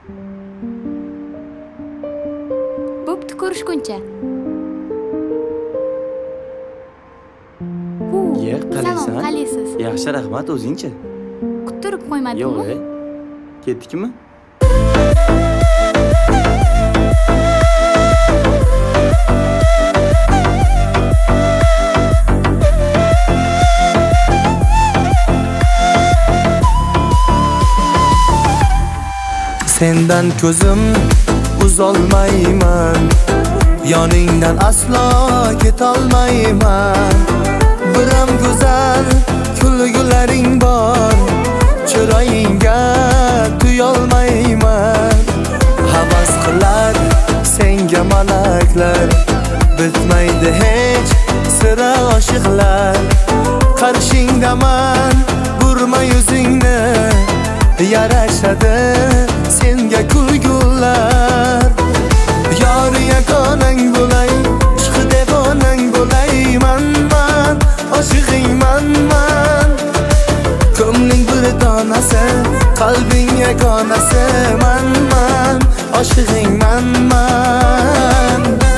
Bo'pti, ko'rishguncha. Ye, qalaysan? Salom, qalaysiz? Yaxshi, rahmat, o'zingchi? Kuttirib qo'ymadingmi? Yo'q, ketdikmi? Sendan ko'zim uzolmayman, yoningdan aslo ketolmayman. Biram go'zal kulgularing bor, chiroyingga tuyolmayman. Havas qilar senga malaklar, bitmaydi hech sira oshiqlar. Qarshingdaman, burma yuzingni, yarashadi senga kulgular. Yor yakonang bo'lay, ishq devonang bo'lay, man oshig'ingman man. Ko'ngling bir donasi, qalbing yakonasi, man oshig'ingman man.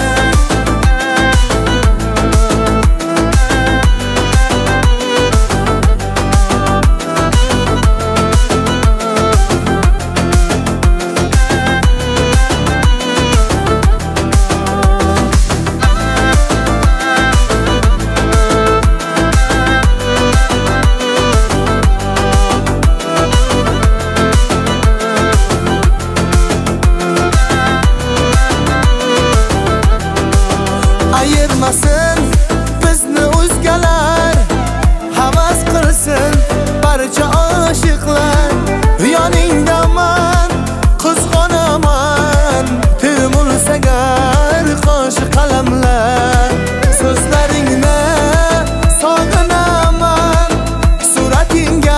Ayirmasin bizni o'zgalar, havas qilsin barcha oshiqlar. Yoningdaman, qizg'onaman, termulsa gar qo'shi qalamlar. So'zlaringni sog'inaman, suratingga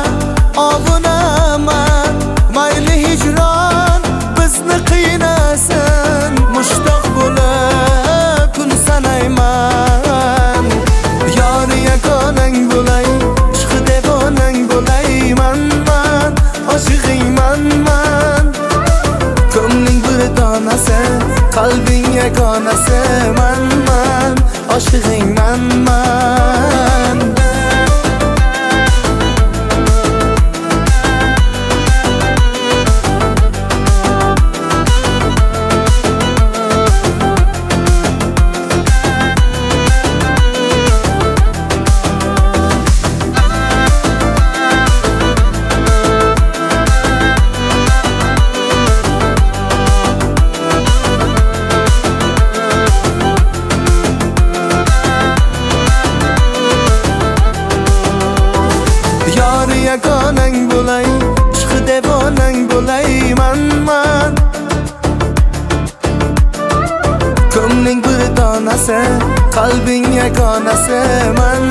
ovunaman. Mayli hijron bizni qiynasin, mushtoq bo'lib kun sanayman. Yor yakonang bo'lay, ishq devonang bo'lay, man oshig'ingman man. Ko'ngling bir donasi, qalbing yakonasi, man oshig'ingman man. Yor yakonang bo'lay, ishq devonang bo'lay, man ko'ngling bir donasi, qalbing yakonasi, man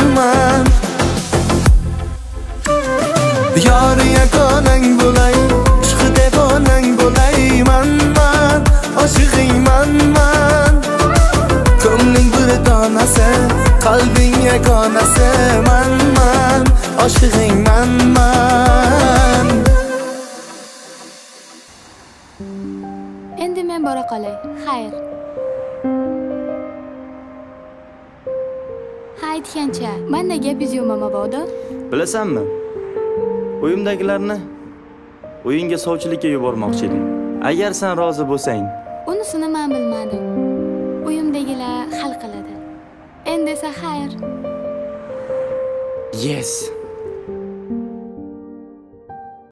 Yor yakonang bo'lay, ishq devonang bo'lay, man oshig'ingman man. Ko'ngling bir donasi, qalbing yakonasi, man oshig'ingman man. Endi men bora qolay. Xayr. Ha, aytgancha, menda gapingiz yo'qmi mabodo? Bilasanmi? Uyimdagilarni uyingga sovchilikka yubormoqchi edim. Agar sen rozi bo'lsang. Unisini men bilmadim. Uyimdagilar hal qiladi. Endi esa xayr. Yes.